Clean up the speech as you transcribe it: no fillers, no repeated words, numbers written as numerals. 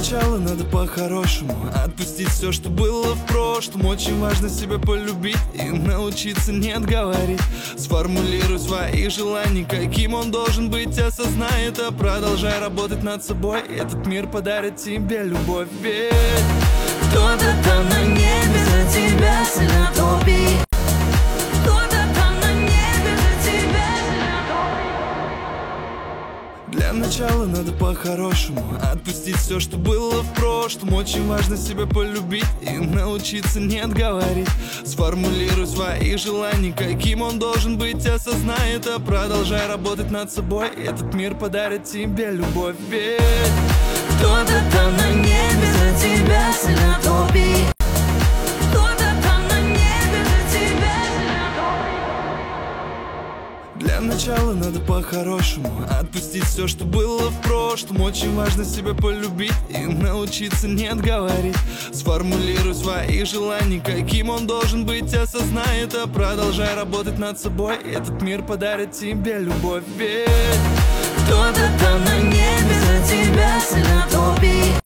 начала надо по-хорошему отпустить все, что было в прошлом. Очень важно себя полюбить и научиться не отговорить. Сформулируй свои желания, каким он должен быть, осознай это. Продолжай работать над собой, этот мир подарит тебе любовь. Ведь кто-то там на небе за тебя сильно топит. Кто-то там на небе за тебя сильно топит. для начала надо по-хорошему отпустить все, что было в прошлом. Очень важно себя полюбить и научиться не отговорить. Сформулируй свои желания, каким он должен быть, осознай это. Продолжай работать над собой, этот мир подарит тебе любовь. Ведь кто-то там на небе за тебя сильно топит. Кто-то там на небе за тебя сильно топит. для начала надо по-хорошему отпустить все, что было в прошлом. Очень важно себя полюбить и научиться не отговорить. Сформулируй свои желания, каким он должен быть, осознай это. Продолжай работать над собой, этот мир подарит тебе любовь. Ведь кто-то там на небе за тебя сильно топит.